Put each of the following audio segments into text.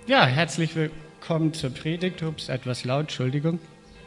Ja, herzlich willkommen zur Predigt. Ups, etwas laut, Entschuldigung.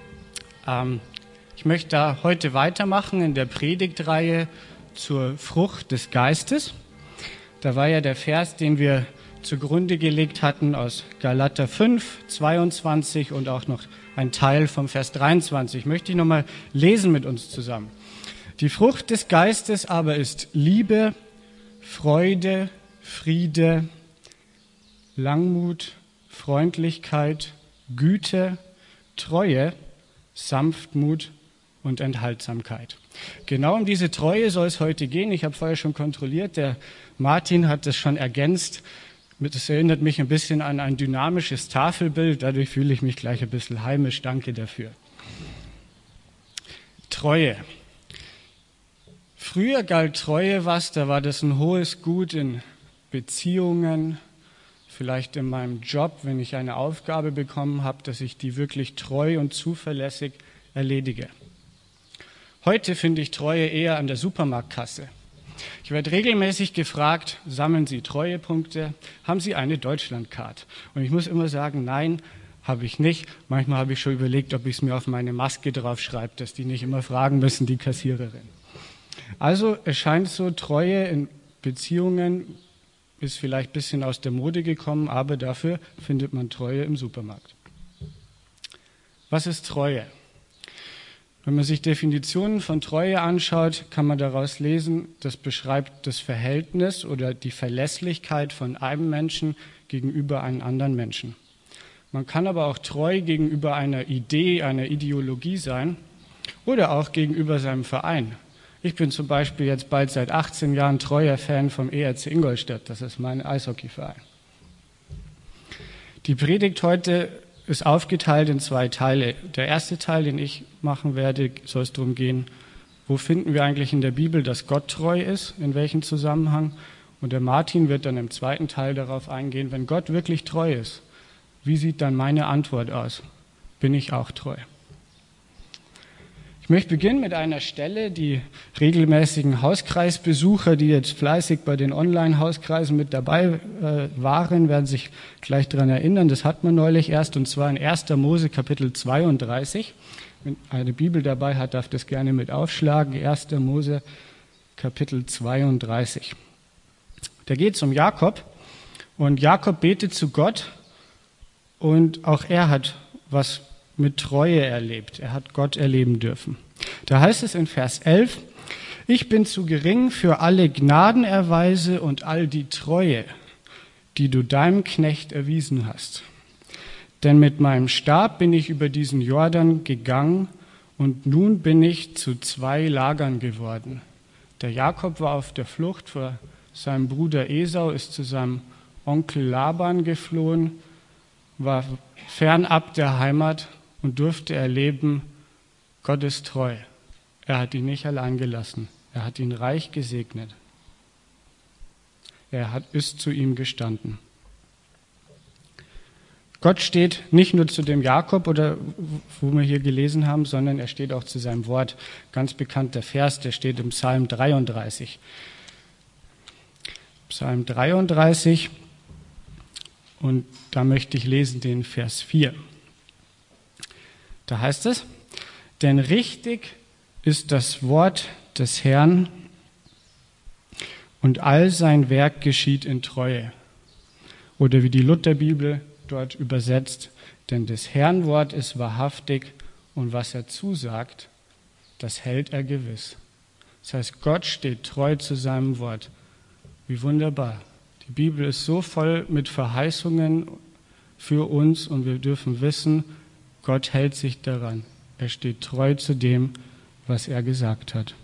Ich möchte da heute weitermachen in der Predigtreihe zur Frucht des Geistes. Da war ja der Vers, den wir zugrunde gelegt hatten aus Galater 5, 22 und auch noch ein Teil vom Vers 23. Möchte ich nochmal lesen mit uns zusammen. Die Frucht des Geistes aber ist Liebe, Freude, Friede, Langmut, Freundlichkeit, Güte, Treue, Sanftmut und Enthaltsamkeit. Genau um diese Treue soll es heute gehen. Ich habe vorher schon kontrolliert, der Martin hat das schon ergänzt. Das erinnert mich ein bisschen an ein dynamisches Tafelbild, dadurch fühle ich mich gleich ein bisschen heimisch. Danke dafür. Treue. Früher galt Treue da war das ein hohes Gut in Beziehungen, vielleicht in meinem Job, wenn ich eine Aufgabe bekommen habe, dass ich die wirklich treu und zuverlässig erledige. Heute finde ich Treue eher an der Supermarktkasse. Ich werde regelmäßig gefragt, sammeln Sie Treuepunkte, haben Sie eine Deutschlandcard? Und ich muss immer sagen, nein, habe ich nicht. Manchmal habe ich schon überlegt, ob ich es mir auf meine Maske draufschreibe, dass die nicht immer fragen müssen, die Kassiererin. Also es scheint so, Treue in Beziehungen ist vielleicht ein bisschen aus der Mode gekommen, aber dafür findet man Treue im Supermarkt. Was ist Treue? Wenn man sich Definitionen von Treue anschaut, kann man daraus lesen, das beschreibt das Verhältnis oder die Verlässlichkeit von einem Menschen gegenüber einem anderen Menschen. Man kann aber auch treu gegenüber einer Idee, einer Ideologie sein oder auch gegenüber seinem Verein. Ich bin zum Beispiel jetzt bald seit 18 Jahren treuer Fan vom ERC Ingolstadt. Das ist mein Eishockeyverein. Die Predigt heute ist aufgeteilt in 2 Teile. Der erste Teil, den ich machen werde, soll es darum gehen, wo finden wir eigentlich in der Bibel, dass Gott treu ist, in welchem Zusammenhang. Und der Martin wird dann im zweiten Teil darauf eingehen, wenn Gott wirklich treu ist, wie sieht dann meine Antwort aus? Bin ich auch treu? Ich möchte beginnen mit einer Stelle, die regelmäßigen Hauskreisbesucher, die jetzt fleißig bei den Online-Hauskreisen mit dabei waren, werden sich gleich daran erinnern. Das hat man neulich erst, und zwar in 1. Mose Kapitel 32. Wenn eine Bibel dabei hat, darf das gerne mit aufschlagen. 1. Mose Kapitel 32. Da geht es um Jakob. Und Jakob betet zu Gott. Und auch er hat was mit Treue erlebt. Er hat Gott erleben dürfen. Da heißt es in Vers 11, ich bin zu gering für alle Gnadenerweise und all die Treue, die du deinem Knecht erwiesen hast. Denn mit meinem Stab bin ich über diesen Jordan gegangen und nun bin ich zu 2 Lagern geworden. Der Jakob war auf der Flucht vor seinem Bruder Esau, ist zu seinem Onkel Laban geflohen, war fernab der Heimat und durfte erleben, Gott ist treu. Er hat ihn nicht allein gelassen. Er hat ihn reich gesegnet. Ist zu ihm gestanden. Gott steht nicht nur zu dem Jakob, oder wo wir hier gelesen haben, sondern er steht auch zu seinem Wort. Ganz bekannter Vers, der steht im Psalm 33. Psalm 33, und da möchte ich lesen den Vers 4. Da heißt es, denn richtig ist das Wort des Herrn und all sein Werk geschieht in Treue. Oder wie die Lutherbibel dort übersetzt, denn des Herrn Wort ist wahrhaftig und was er zusagt, das hält er gewiss. Das heißt, Gott steht treu zu seinem Wort. Wie wunderbar. Die Bibel ist so voll mit Verheißungen für uns und wir dürfen wissen, Gott hält sich daran. Er steht treu zu dem, was er gesagt hat.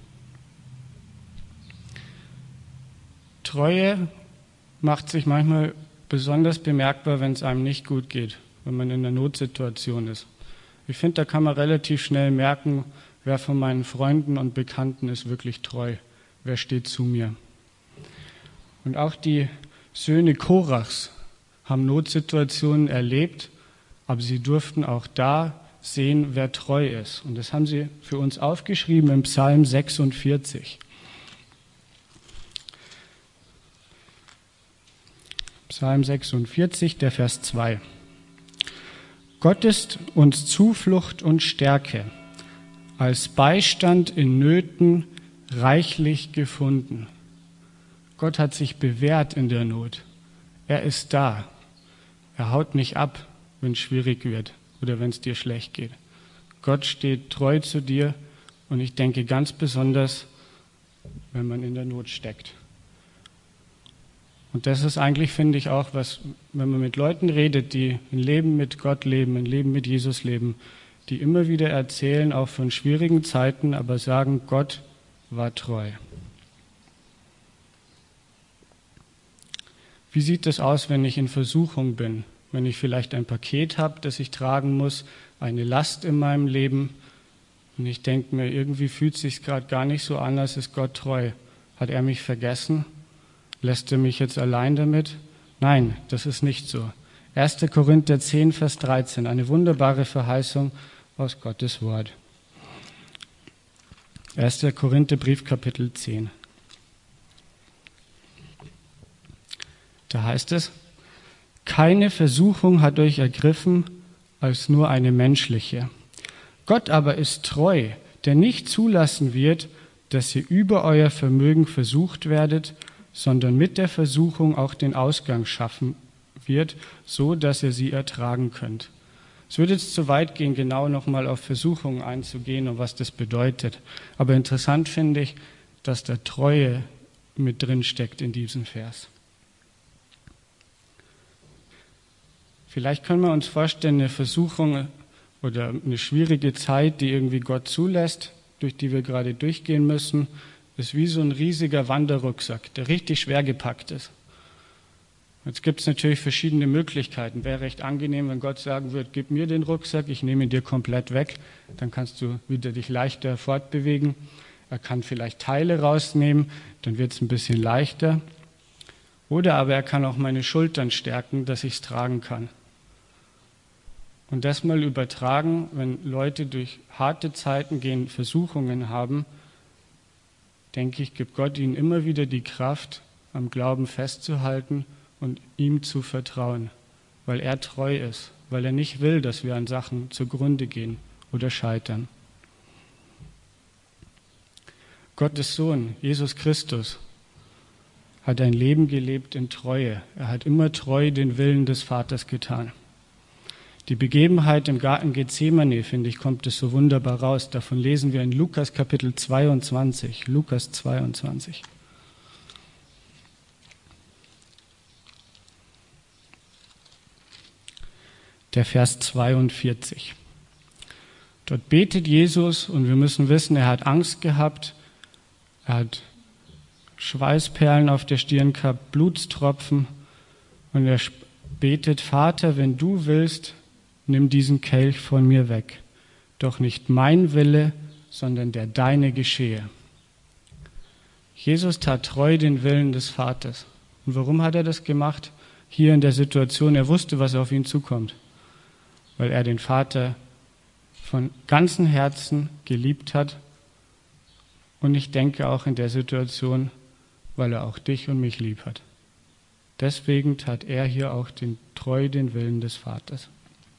Treue macht sich manchmal besonders bemerkbar, wenn es einem nicht gut geht, wenn man in einer Notsituation ist. Ich finde, da kann man relativ schnell merken, wer von meinen Freunden und Bekannten ist wirklich treu, wer steht zu mir. Und auch die Söhne Korachs haben Notsituationen erlebt, aber sie durften auch da sehen, wer treu ist. Und das haben sie für uns aufgeschrieben im Psalm 46. Psalm 46, der Vers 2. Gott ist uns Zuflucht und Stärke, als Beistand in Nöten reichlich gefunden. Gott hat sich bewährt in der Not. Er ist da. Er haut nicht ab, wenn es schwierig wird oder wenn es dir schlecht geht. Gott steht treu zu dir und ich denke ganz besonders, wenn man in der Not steckt. Und das ist eigentlich, finde ich, auch was, wenn man mit Leuten redet, die ein Leben mit Gott leben, ein Leben mit Jesus leben, die immer wieder erzählen, auch von schwierigen Zeiten, aber sagen, Gott war treu. Wie sieht es aus, wenn ich in Versuchung bin? Wenn ich vielleicht ein Paket habe, das ich tragen muss, eine Last in meinem Leben und ich denke mir, irgendwie fühlt es sich gerade gar nicht so an, als ist Gott treu. Hat er mich vergessen? Lässt er mich jetzt allein damit? Nein, das ist nicht so. 1. Korinther 10, Vers 13, eine wunderbare Verheißung aus Gottes Wort. 1. Korintherbrief, Kapitel 10. Da heißt es, keine Versuchung hat euch ergriffen als nur eine menschliche. Gott aber ist treu, der nicht zulassen wird, dass ihr über euer Vermögen versucht werdet, sondern mit der Versuchung auch den Ausgang schaffen wird, so dass ihr sie ertragen könnt. Es würde jetzt zu weit gehen, genau nochmal auf Versuchungen einzugehen und was das bedeutet. Aber interessant finde ich, dass da Treue mit drin steckt in diesem Vers. Vielleicht können wir uns vorstellen, eine Versuchung oder eine schwierige Zeit, die irgendwie Gott zulässt, durch die wir gerade durchgehen müssen, ist wie so ein riesiger Wanderrucksack, der richtig schwer gepackt ist. Jetzt gibt es natürlich verschiedene Möglichkeiten. Wäre recht angenehm, wenn Gott sagen würde, gib mir den Rucksack, ich nehme ihn dir komplett weg, dann kannst du wieder dich leichter fortbewegen. Er kann vielleicht Teile rausnehmen, dann wird es ein bisschen leichter. Oder aber er kann auch meine Schultern stärken, dass ich es tragen kann. Und das mal übertragen, wenn Leute durch harte Zeiten gehen, Versuchungen haben, denke ich, gibt Gott ihnen immer wieder die Kraft, am Glauben festzuhalten und ihm zu vertrauen, weil er treu ist, weil er nicht will, dass wir an Sachen zugrunde gehen oder scheitern. Gottes Sohn, Jesus Christus, hat ein Leben gelebt in Treue. Er hat immer treu den Willen des Vaters getan. Die Begebenheit im Garten Gethsemane, finde ich, kommt es so wunderbar raus. Davon lesen wir in Lukas Kapitel 22. Lukas 22. Der Vers 42. Dort betet Jesus und wir müssen wissen, er hat Angst gehabt, er hat Schweißperlen auf der Stirn gehabt, Blutstropfen und er betet, Vater, wenn du willst, nimm diesen Kelch von mir weg. Doch nicht mein Wille, sondern der deine geschehe. Jesus tat treu den Willen des Vaters. Und warum hat er das gemacht? Hier in der Situation, er wusste, was auf ihn zukommt. Weil er den Vater von ganzem Herzen geliebt hat. Und ich denke auch in der Situation, weil er auch dich und mich lieb hat. Deswegen tat er hier auch treu den Willen des Vaters.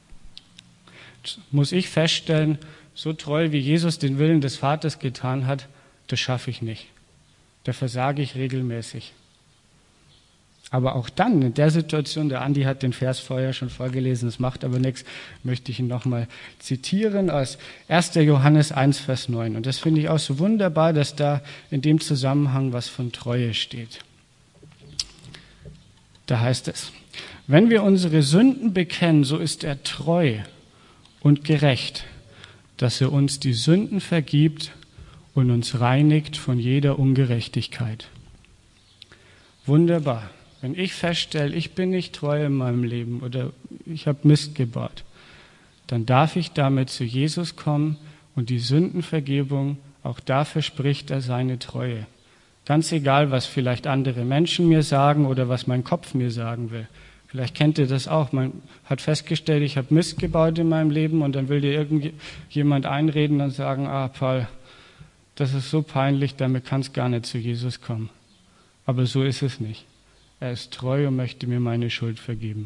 Muss ich feststellen, so treu wie Jesus den Willen des Vaters getan hat, das schaffe ich nicht. Da versage ich regelmäßig. Aber auch dann, in der Situation, der Andi hat den Vers vorher schon vorgelesen, das macht aber nichts, möchte ich ihn nochmal zitieren aus 1. Johannes 1, Vers 9. Und das finde ich auch so wunderbar, dass da in dem Zusammenhang was von Treue steht. Da heißt es, wenn wir unsere Sünden bekennen, so ist er treu und gerecht, dass er uns die Sünden vergibt und uns reinigt von jeder Ungerechtigkeit. Wunderbar. Wenn ich feststelle, ich bin nicht treu in meinem Leben oder ich habe Mist gebaut, dann darf ich damit zu Jesus kommen und die Sündenvergebung, auch da verspricht er seine Treue. Ganz egal, was vielleicht andere Menschen mir sagen oder was mein Kopf mir sagen will. Vielleicht kennt ihr das auch. Man hat festgestellt, ich habe Mist gebaut in meinem Leben und dann will dir irgendjemand einreden und sagen, Paul, das ist so peinlich, damit kannst gar nicht zu Jesus kommen. Aber so ist es nicht. Er ist treu und möchte mir meine Schuld vergeben.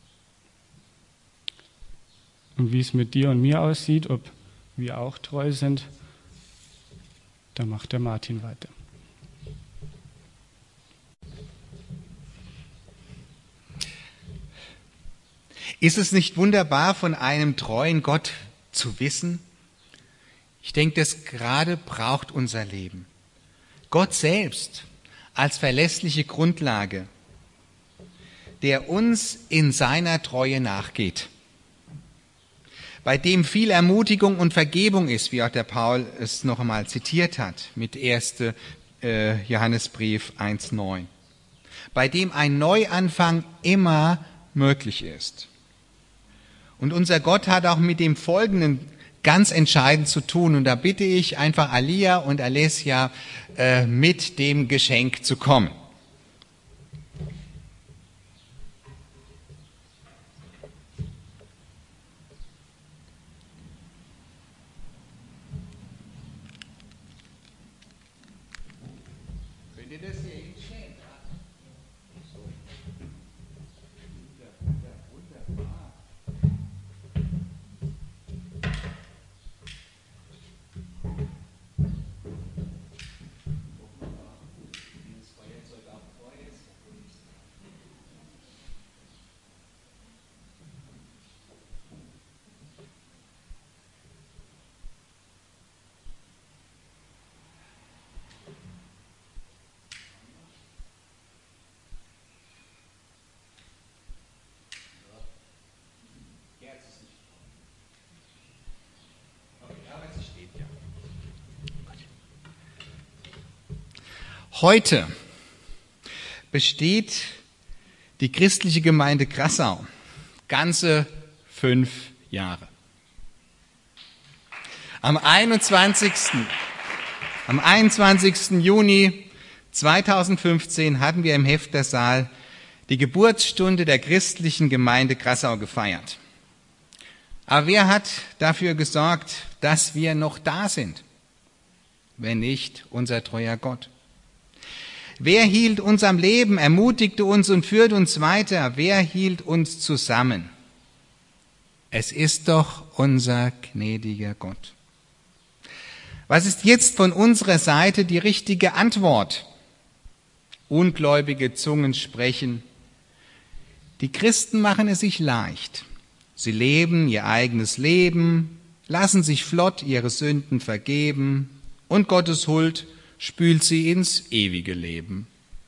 Und wie es mit dir und mir aussieht, ob wir auch treu sind, da macht der Martin weiter. Ist es nicht wunderbar, von einem treuen Gott zu wissen? Ich denke, das gerade braucht unser Leben. Gott selbst als verlässliche Grundlage, der uns in seiner Treue nachgeht, bei dem viel Ermutigung und Vergebung ist, wie auch der Paul es noch einmal zitiert hat mit 1. Johannesbrief 1,9, bei dem ein Neuanfang immer möglich ist. Und unser Gott hat auch mit dem Folgenden ganz entscheidend zu tun. Und da bitte ich einfach Alia und Alessia, mit dem Geschenk zu kommen. Könnt ihr das hier hinstellen? So. Wunderbar. Heute besteht die christliche Gemeinde Grassau ganze 5 Jahre. Am 21. Juni 2015 hatten wir im Heftersaal die Geburtsstunde der christlichen Gemeinde Grassau gefeiert. Aber wer hat dafür gesorgt, dass wir noch da sind, wenn nicht unser treuer Gott? Wer hielt uns am Leben, ermutigte uns und führte uns weiter? Wer hielt uns zusammen? Es ist doch unser gnädiger Gott. Was ist jetzt von unserer Seite die richtige Antwort? Ungläubige Zungen sprechen. Die Christen machen es sich leicht. Sie leben ihr eigenes Leben, lassen sich flott ihre Sünden vergeben und Gottes Huld spült sie ins ewige Leben.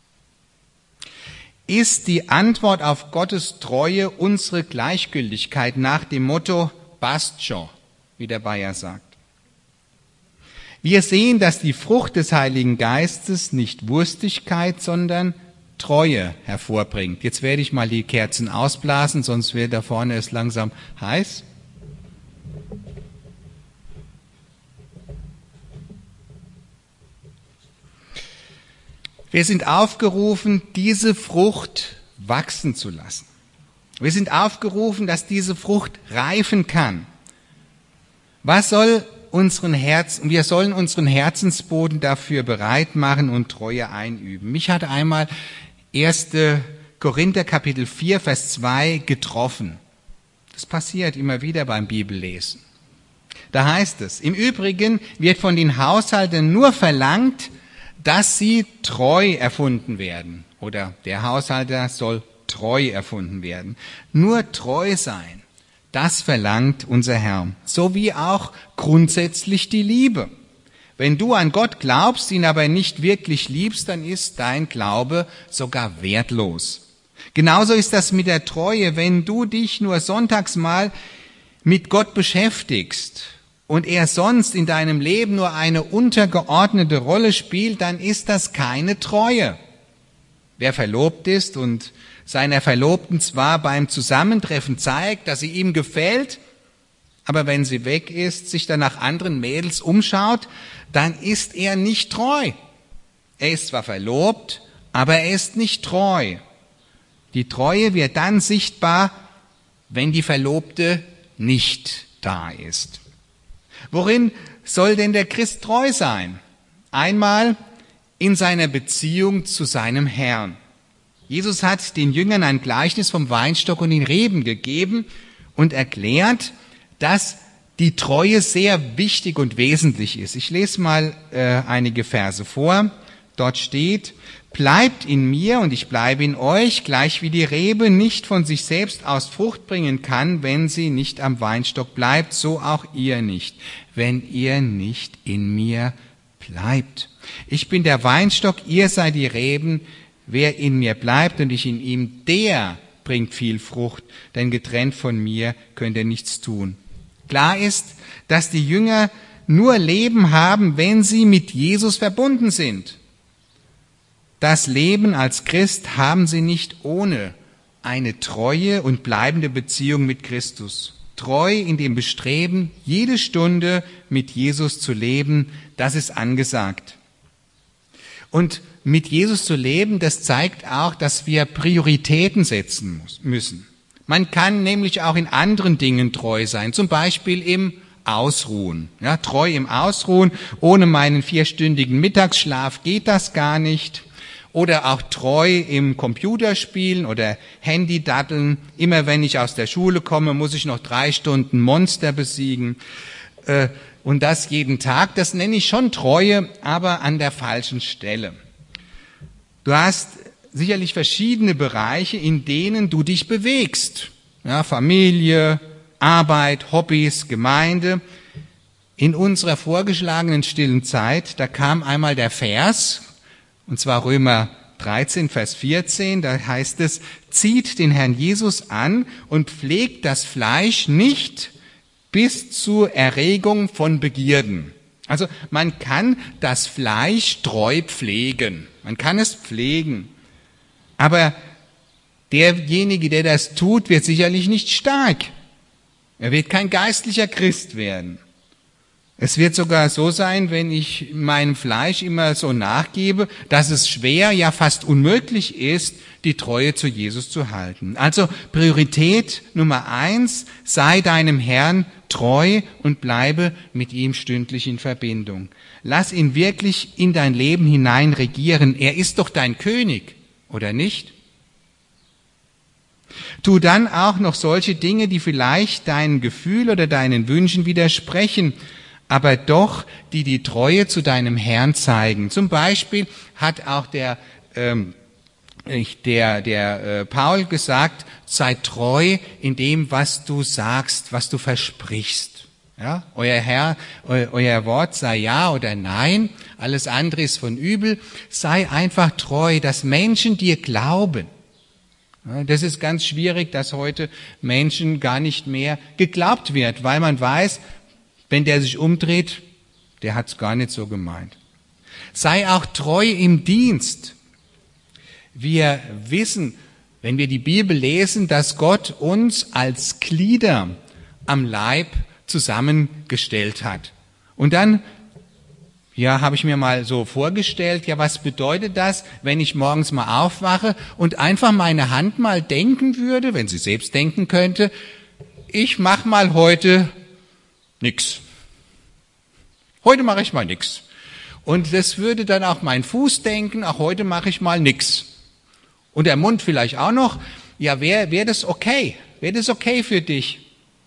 Ist die Antwort auf Gottes Treue unsere Gleichgültigkeit nach dem Motto passt schon, wie der Bayer sagt? Wir sehen, dass die Frucht des Heiligen Geistes nicht Wurstigkeit, sondern Treue hervorbringt. Jetzt werde ich mal die Kerzen ausblasen, sonst wird da vorne es langsam heiß. Wir sind aufgerufen, diese Frucht wachsen zu lassen. Wir sind aufgerufen, dass diese Frucht reifen kann. Wir sollen unseren Herzensboden dafür bereit machen und Treue einüben. Mich hat einmal 1. Korinther Kapitel 4, Vers 2 getroffen. Das passiert immer wieder beim Bibellesen. Da heißt es, im Übrigen wird von den Haushaltern nur verlangt, dass sie treu erfunden werden. Oder der Haushalter soll treu erfunden werden. Nur treu sein, das verlangt unser Herr. So wie auch grundsätzlich die Liebe. Wenn du an Gott glaubst, ihn aber nicht wirklich liebst, dann ist dein Glaube sogar wertlos. Genauso ist das mit der Treue. Wenn du dich nur sonntags mal mit Gott beschäftigst und er sonst in deinem Leben nur eine untergeordnete Rolle spielt, dann ist das keine Treue. Wer verlobt ist und seiner Verlobten zwar beim Zusammentreffen zeigt, dass sie ihm gefällt, aber wenn sie weg ist, sich dann nach anderen Mädels umschaut, dann ist er nicht treu. Er ist zwar verlobt, aber er ist nicht treu. Die Treue wird dann sichtbar, wenn die Verlobte nicht da ist. Worin soll denn der Christ treu sein? Einmal in seiner Beziehung zu seinem Herrn. Jesus hat den Jüngern ein Gleichnis vom Weinstock und den Reben gegeben und erklärt, dass die Treue sehr wichtig und wesentlich ist. Ich lese mal einige Verse vor. Dort steht: Bleibt in mir und ich bleibe in euch, gleich wie die Rebe nicht von sich selbst aus Frucht bringen kann, wenn sie nicht am Weinstock bleibt, so auch ihr nicht, wenn ihr nicht in mir bleibt. Ich bin der Weinstock, ihr seid die Reben. Wer in mir bleibt und ich in ihm, der bringt viel Frucht, denn getrennt von mir könnt ihr nichts tun. Klar ist, dass die Jünger nur Leben haben, wenn sie mit Jesus verbunden sind. Das Leben als Christ haben sie nicht ohne eine treue und bleibende Beziehung mit Christus. Treu in dem Bestreben, jede Stunde mit Jesus zu leben, das ist angesagt. Und mit Jesus zu leben, das zeigt auch, dass wir Prioritäten setzen müssen. Man kann nämlich auch in anderen Dingen treu sein, zum Beispiel im Ausruhen. Ja, treu im Ausruhen, ohne meinen 4-stündigen Mittagsschlaf geht das gar nicht. Oder auch treu im Computerspielen oder Handy-Daddeln. Immer wenn ich aus der Schule komme, muss ich noch 3 Stunden Monster besiegen. Und das jeden Tag, das nenne ich schon Treue, aber an der falschen Stelle. Du hast sicherlich verschiedene Bereiche, in denen du dich bewegst. Ja, Familie, Arbeit, Hobbys, Gemeinde. In unserer vorgeschlagenen stillen Zeit, da kam einmal der Vers, und zwar Römer 13, Vers 14, da heißt es: Zieht den Herrn Jesus an und pflegt das Fleisch nicht bis zur Erregung von Begierden. Also man kann das Fleisch treu pflegen, man kann es pflegen, aber derjenige, der das tut, wird sicherlich nicht stark. Er wird kein geistlicher Christ werden. Es wird sogar so sein, wenn ich meinem Fleisch immer so nachgebe, dass es schwer, ja fast unmöglich ist, die Treue zu Jesus zu halten. Also Priorität Nummer 1, sei deinem Herrn treu und bleibe mit ihm stündlich in Verbindung. Lass ihn wirklich in dein Leben hinein regieren. Er ist doch dein König, oder nicht? Tu dann auch noch solche Dinge, die vielleicht deinem Gefühl oder deinen Wünschen widersprechen, aber doch, die die Treue zu deinem Herrn zeigen. Zum Beispiel hat auch der Paul gesagt, sei treu in dem, was du sagst, was du versprichst. Ja, euer Wort sei ja oder nein, alles andere ist von übel. Sei einfach treu, dass Menschen dir glauben. Ja, das ist ganz schwierig, dass heute Menschen gar nicht mehr geglaubt wird, weil man weiß, wenn der sich umdreht, der hat's gar nicht so gemeint. Sei auch treu im Dienst. Wir wissen, wenn wir die Bibel lesen, dass Gott uns als Glieder am Leib zusammengestellt hat. Und dann, ja, habe ich mir mal so vorgestellt, ja, was bedeutet das, wenn ich morgens mal aufwache und einfach meine Hand mal denken würde, wenn sie selbst denken könnte, ich mache mal heute nix. Heute mache ich mal nix. Und das würde dann auch mein Fuß denken, auch heute mache ich mal nix. Und der Mund vielleicht auch noch. Ja, wäre das okay? Wäre das okay für dich?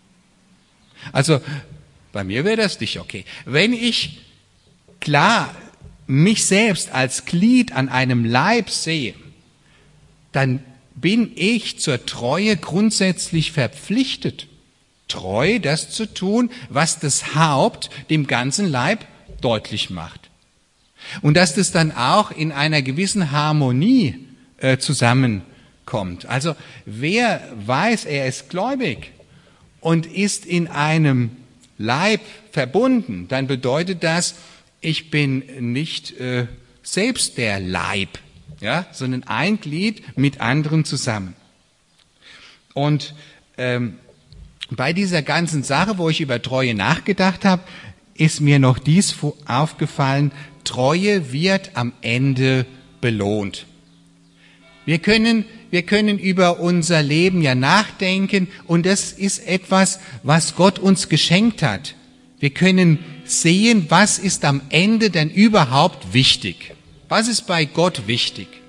Also, bei mir wäre das nicht okay. Wenn ich klar mich selbst als Glied an einem Leib sehe, dann bin ich zur Treue grundsätzlich verpflichtet. Treu, das zu tun, was das Haupt dem ganzen Leib deutlich macht. Und dass das dann auch in einer gewissen Harmonie zusammenkommt. Also wer weiß, er ist gläubig und ist in einem Leib verbunden, dann bedeutet das, ich bin nicht selbst der Leib, ja, sondern ein Glied mit anderen zusammen. Und bei dieser ganzen Sache, wo ich über Treue nachgedacht habe, ist mir noch dies aufgefallen: Treue wird am Ende belohnt. Wir können über unser Leben ja nachdenken und das ist etwas, was Gott uns geschenkt hat. Wir können sehen, was ist am Ende denn überhaupt wichtig? Was ist bei Gott wichtig?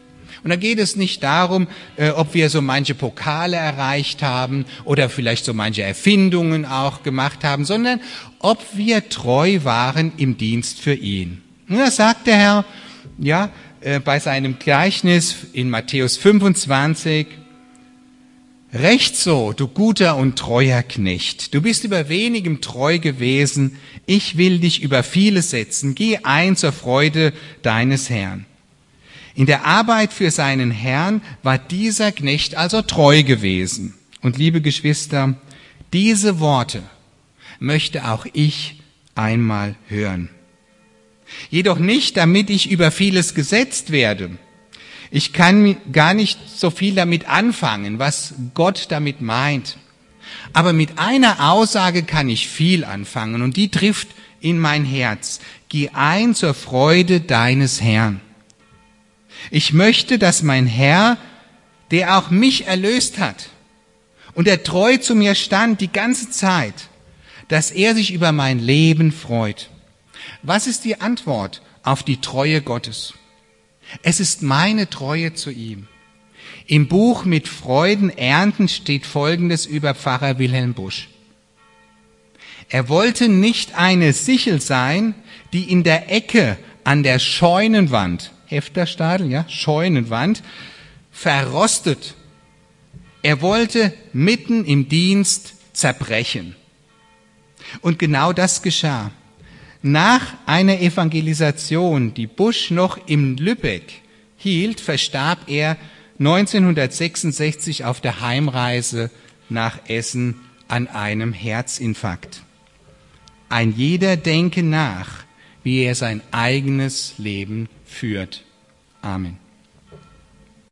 Und da geht es nicht darum, ob wir so manche Pokale erreicht haben oder vielleicht so manche Erfindungen auch gemacht haben, sondern ob wir treu waren im Dienst für ihn. Und da sagt der Herr, ja, bei seinem Gleichnis in Matthäus 25, recht so, du guter und treuer Knecht, du bist über wenigem treu gewesen, ich will dich über vieles setzen, geh ein zur Freude deines Herrn. In der Arbeit für seinen Herrn war dieser Knecht also treu gewesen. Und liebe Geschwister, diese Worte möchte auch ich einmal hören. Jedoch nicht, damit ich über vieles gesetzt werde. Ich kann gar nicht so viel damit anfangen, was Gott damit meint. Aber mit einer Aussage kann ich viel anfangen und die trifft in mein Herz. Geh ein zur Freude deines Herrn. Ich möchte, dass mein Herr, der auch mich erlöst hat und der treu zu mir stand die ganze Zeit, dass er sich über mein Leben freut. Was ist die Antwort auf die Treue Gottes? Es ist meine Treue zu ihm. Im Buch Mit Freuden ernten steht Folgendes über Pfarrer Wilhelm Busch. Er wollte nicht eine Sichel sein, die in der Ecke an der Scheunenwand, Hefterstadel, ja, Scheunenwand, verrostet. Er wollte mitten im Dienst zerbrechen. Und genau das geschah. Nach einer Evangelisation, die Busch noch in Lübeck hielt, verstarb er 1966 auf der Heimreise nach Essen an einem Herzinfarkt. Ein jeder denke nach, wie er sein eigenes Leben führt. Amen.